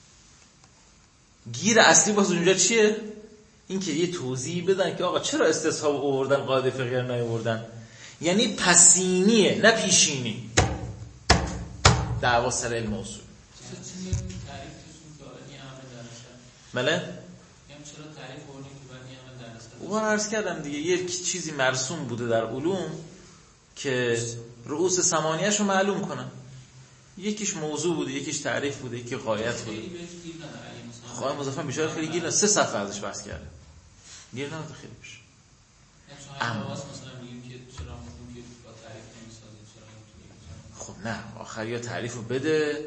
گیر اصلی باز اونجا چیه؟ این که یه توضیح بدن که آقا چرا استصحاب آوردن قاعده فقهیه رو نیاوردن. یعنی پسینیه نه پیشینی دعوا سر علم اصول. بله؟ او عرض کردم دیگه، یک چیزی مرسوم بوده در علوم که رؤوس ثمانیه‌اش رو معلوم کنن. یکیش موضوع بوده، یکیش تعریف بوده، یکی غایت بوده. خواهی مضافن بیشتر خیلی گیر 3 صفحه ازش بحث کرده. گیر نمیده خیلی بشه. اما خب نه، آخر یا تعریف رو بده.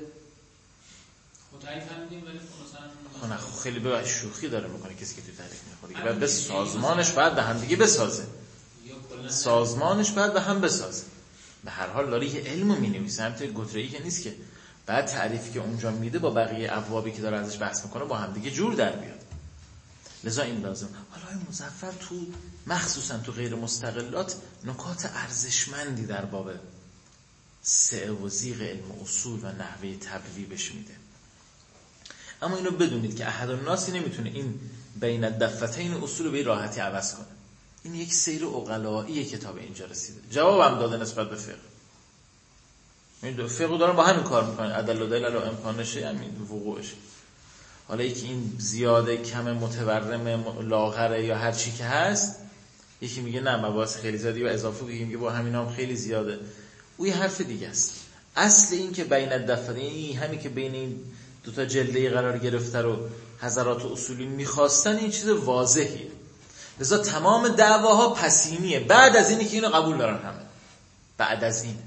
نه خیلی به شوخی داره میکنه کسی که تو تعریف میخوره. بعد به سازمانش بعد به هم دیگه بسازه. سازمانش بعد به هم بسازه. به هر حال داره یه علمو مینویسه، همینطور گتره‌ای که نیست که بعد تعریفی که اونجا میده با بقیه ابوابی که داره ازش بحث میکنه با هم دیگه جور در بیاد. لذا این لازم. حالا این مظفر تو مخصوصا تو غیر مستقلات نکات ارزشمندی در باب سعه و زیغ علم اصول و نحوه تبویبش میده. اما اینو بدونید که احد الناسی نمیتونه این بین الدفتین اصول رو به راحتی عوض کنه. این یک سیر عقلائیه کتاب اینجا رسیده. جوابم داده نسبت به فقه. این فقه دارن با همین کار میکنن، عدل و دلیل علی امکانشه، همین وقوعش. حالا یکی این زیاده کم متورم لاغره یا هر چی که هست، یکی میگه نه مباحث خیلی زیادی و اضافه، یکی میگه با همینا هم خیلی زیاده. او یه حرف دیگه است. اصل این که بین الدفتین، همین که بین این دو تا جلده قرار گرفته رو حضرات اصولی میخواستن، این چیز واضحیه. لذا تمام دعواها پسینیه بعد از اینی که اینو قبول دارن همه. بعد از این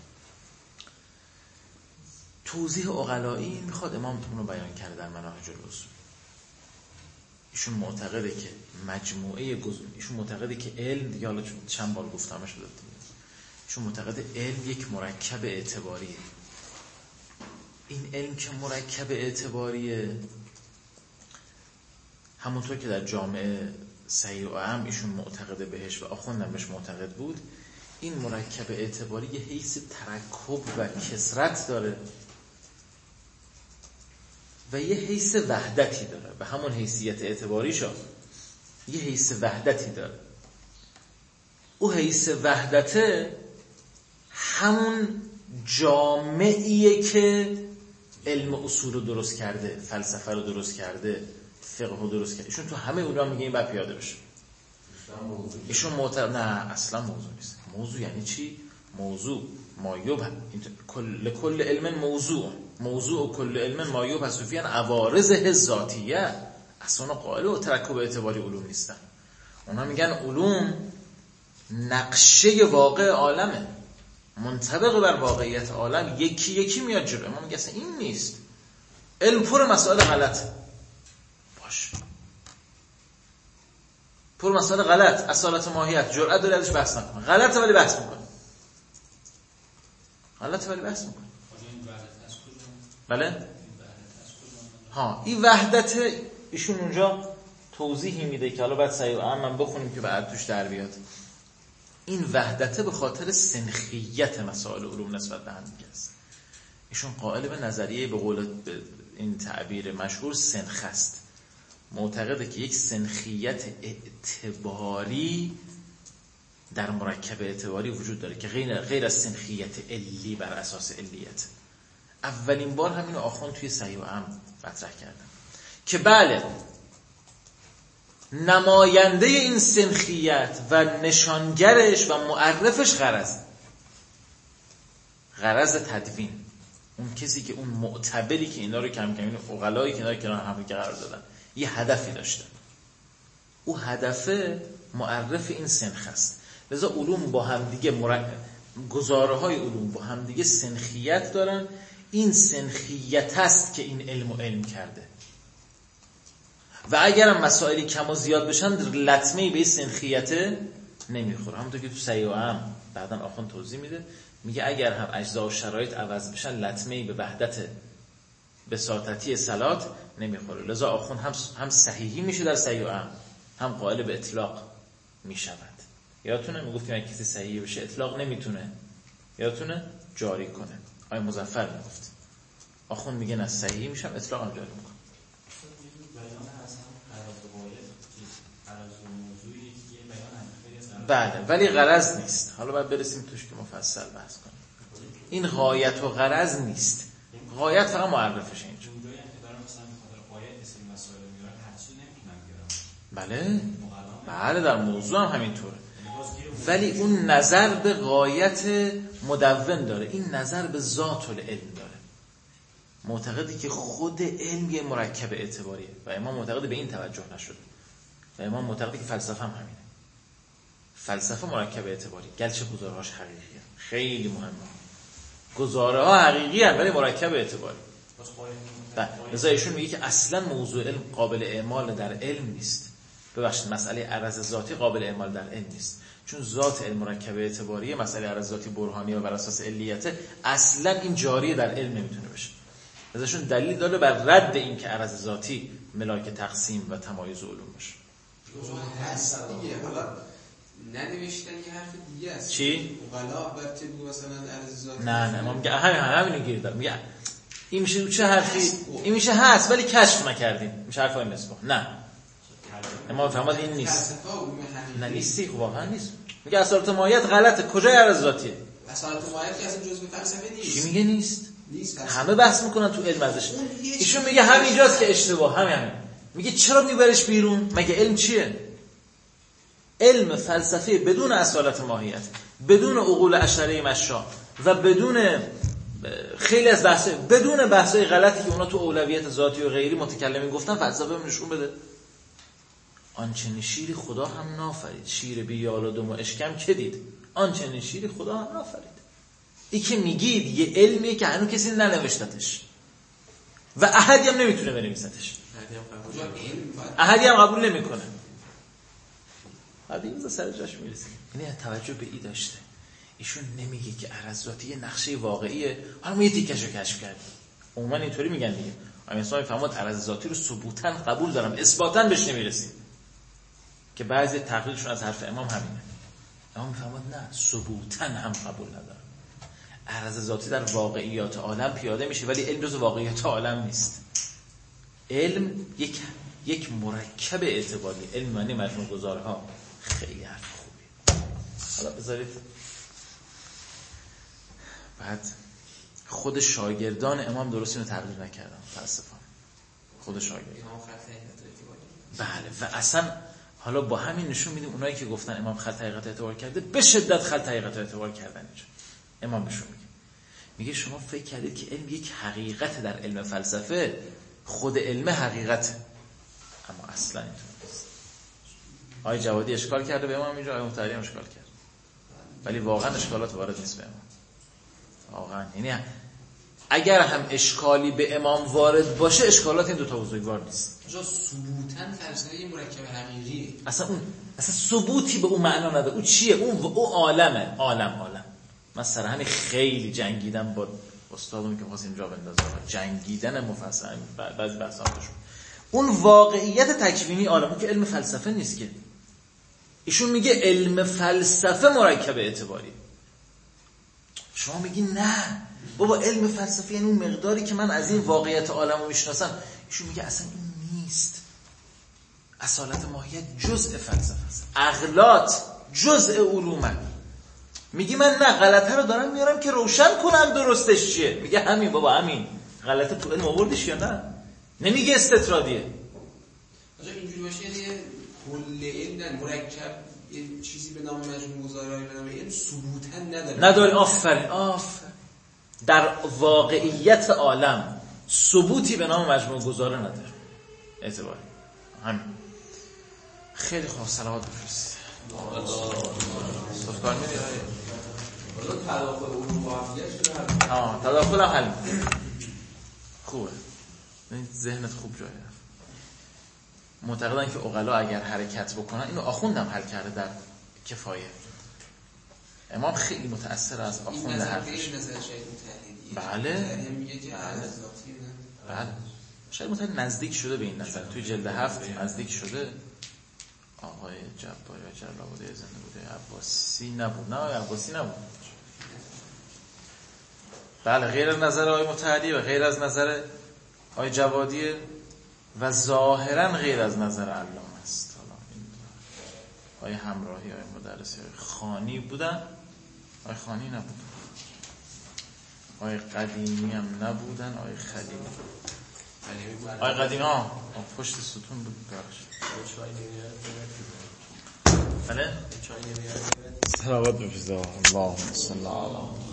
توضیح عقلایی میخواد امام اونو بیان کرده در مناهج الاصول. ایشون معتقده که مجموعه ایشون معتقده که علم دیگه، حالا چند بار گفتمش شده، ایشون معتقده علم یک مرکب اعتباریه. این علم که مرکب اعتباریه، همونطور که در جامعه صحیح و عام ایشون معتقده بهش و آخوندم بهش معتقد بود، این مرکب اعتباری یه حیث ترکب و کثرت داره و یه حیث وحدتی داره. به همون حیثیت اعتباریشا یه حیث وحدتی داره. او حیث وحدته همون جامعیه که علم اصول رو درست کرده، فلسفه رو درست کرده، فقه رو درست کرده. ایشون تو همه اونا میگه این باید پیاده بشه. ایشون معتقد نه اصلا موضوع نیست. موضوع یعنی چی؟ موضوع مایوب کل علم موضوع کل علم مایوب حسوفیان عوارضه ذاتیه. اصلا قائل و ترکب اعتباری علوم نیستن. اونا میگن علوم نقشه واقع عالمه، منطبق بر واقعیت عالم، یکی یکی میاد جلو. ما میگه اصلا این نیست، علم پر مسائل غلط باش، پر مسائل غلط، اصالت ماهیت جرأت داره ازش بحث نکنه، غلطه ولی بحث میکنه، غلطه ولی بحث میکنه. بله ها، این وحدت ایشون اونجا توضیحی میده که حالا بعد سعی و عمم بخونیم که بعد توش در بیاد. این وحدته به خاطر سنخیت مسائل علوم نسبت به هم دیگه است. ایشون قائل به نظریه به قول این تعبیر مشهور سنخ است. معتقده که یک سنخیت اعتباری در مرکب اعتباری وجود داره که غیر از سنخیت علی بر اساس علیت. اولین بار همین آخوند توی صحیح و عام مطرح کردن که بله، نماینده این سنخیت و نشانگرش و معرفش غرض تدوین، اون کسی که اون معتبری که اینا رو کم کم، این عقلایی که اینا رو کنار هم قرار دادن، یه هدفی داشتن. او هدف معرف این سنخ است. لذا علوم با هم دیگه گزاره‌های علوم با هم دیگه سنخیت دارن. این سنخیت است که این علم کرده. و اگرم مسائلی کم و زیاد بشن لطمه‌ای به این سنخیت نمیخوره. همونطور که تو صحیح و عام بعداً آخوند توضیح میده، میگه اگر هم اجزا و شرایط عوض بشن لطمه‌ای به وحدت بساطتی صلات نمیخوره. لذا آخوند هم صحیحی میشه در صحیح و عام، هم قائل به اطلاق میشود. یادتونه میگفتیم اگه کسی صحیح بشه اطلاق نمیتونه، یادتونه جاری کنه. آقای مظفر میگفت آخوند میگه نه صحیحی میشم اطلاق هم جاری میکنه. بله ولی غرض نیست. حالا باید برسیم توش که مفصل بحث کنیم. این غایت و غرض نیست. غایت فقط معرفشه اینجا. بله در موضوع هم همینطوره. ولی اون نظر به غایت مدون داره، این نظر به ذات العلم داره. معتقدی که خود علم یه مرکب اعتباریه و امام معتقد به این توجه نشده. و امام معتقدی که فلسفه هم همینه. فلسفه مرکب اعتباری، گرچه گزارهاش حقیقیه، خیلی مهمه. گزاره ها حقیقی هست ولی مرکب اعتباری. لذا ایشون میگه که اصلا موضوع علم قابل اعمال در علم نیست. ببخشید مسئله عرض ذاتی قابل اعمال در علم نیست، چون ذات علم مرکب اعتباریه. مسئله عرض ذاتی برهانی و بر اساس علیته، اصلا این جاری در علم نمیتونه بشه. لذاشون دلیل داره بر رد این که عرض ذاتی ملاک تقسیم و تمایز علوم باشه. هست دیگه. حالا ننوشتن یه حرف دیگه است. چی؟ غلا برته بود مثلا عرض ذاتی. نه ما میگه همینو گیر دارم. میگه این میشه چه حرفی؟ این میشه هست ولی کشف نکردیم. میشه حرفای مصباح. نه. اما فهمید این نیست. نه نیستی، واقعا نیست. میگه اصالت ماهیت غلطه. کجای عرض ذاتیه؟ اصالت ماهیت که اصلا جزء فلسفه نیست. چی میگه نیست؟ همه بحث میکنن تو علم ازش. ایشون میگه همینجاست که اشتباه. همین. میگه چرا میبرش بیرون؟ مگه علم چیه؟ علم فلسفه بدون اصالت ماهیت، بدون عقول اشاره مشا و بدون خیلی از بحث‌ها، بدون بحث‌های غلطی که اونا تو اولویت ذاتی و غیری متکلمین گفتن، فلسفه نشون بده آنچنین شیری خدا هم نافرید. شیر بی یال و دم و اشکم که دید، آنچنین شیری خدا هم نافرید. این که میگید یه علمیه که هنوز کسی ننوشتتش و احدی هم نمیتونه بنویسدش. احدی هم قبول نمیکنه. حالا سر جاش میرسیم. یعنی توجه به این داشته. ایشون نمیگه که عرض ذاتی یه نقشه واقعیه، حالا ما یه تیکشو کشف کردیم. عموما اینطوری میگن دیگه. امیرسان میفهمد عرض ذاتی رو ثبوتاً قبول دارم، اثباتاً بهش نمیرسیم. که بعضی تقلیدشون از حرف امام همینه. امام میفهمد نه، ثبوتاً هم قبول ندارم. عرض ذاتی در واقعیات عالم پیاده میشه ولی علم جز واقعیات عالم نیست. علم یک مرکب اعتباری. علم معنی مجموع گزارها. خیلی حرف خوبی. حالا بذارید بعد خود شاگردان امام درست اینو تقریر نکردن. فلسفه خود شاگردان. بله و اصلا حالا با همین نشون میدیم اونایی که گفتن امام خط حقیقت اعتبار کرده به شدت خط حقیقت اعتبار کردن اینجا. امام بهشون میگه شما فکر کردید که علم یک حقیقت در علم فلسفه، خود علم حقیقت، اما اصلا اینطور نیست. آقای جوادی اشکال کرده به امام اینجا، آقای مطهری هم اشکال کرد، ولی واقعا اشکالات وارد نیست به امام. واقعا یعنی اگر هم اشکالی به امام وارد باشه، اشکالات این دوتا بزرگوار نیست. جا ثبوتاً فلسفه مرکب حقیقیه. اصلا ثبوتی به اون معنا نداره. اون چیه؟ اون عالمه. عالم. من سر همین خیلی جنگیدم با استادم که خواست اینجا بندازه. جنگیدن مفصل بعضی بحثاتشون. اون واقعیت تکوینی عالم که علم فلسفه نیست که. ایشون میگه علم فلسفه مرکب اعتباری. شما میگی نه بابا علم فلسفه یعنی اون مقداری که من از این واقعیت عالم رو میشناسم. ایشون میگه اصلا این نیست. اصالت ماهیت جزء فلسفه است. اغلاط جزء علومه. میگی من نه غلطه رو دارم میارم که روشن کنم درستش چیه. میگه همین بابا همین. غلطه تو علم آوردش یا نه؟ نمیگه استطرادیه. آجا اینجوری باشه یعنی کل علم مرکب یه چیزی به نام مجموع گزاره‌ای به نام علم ثبوتاً نداره. آفرین. در واقعیت عالم ثبوتی به نام مجموع گذاره نداره اعتباری. همین. خیلی خوب، صلوات بفرستید. صفکار میدید تداخل علوم با هم دیگه شده. تداخل هم حل خوبه. ذهنت خوب جایی رفت. معتقدن که عقلا اگر حرکت بکنن، اینو آخوندم حل کرده در کفایه. امام خیلی متأثر از آخوند حرفش. این نظر شاید متحدی. بله. میگه که ذاتی نه. بله. شاید متأثر نزدیک شده به این نظر. توی جلد 7 نزدیک شده. آقای جباری و جلال‌آبادی زنده بوده. عباسی نبود. نه عباسی نبود. بله، غیر از نظر آقای متحدی و غیر از نظر آقای جوادی و ظاهرا غیر از نظر علامه است. آقای همراهی، آقای مدرسی، آقای خانی بودن. آقای خانی نبود. آقای قدیمی هم نبودن. آقای خلیلی. آقای قدیمی پشت ستون بود. بله؟ صلوات بفرستید. اللهم صل علی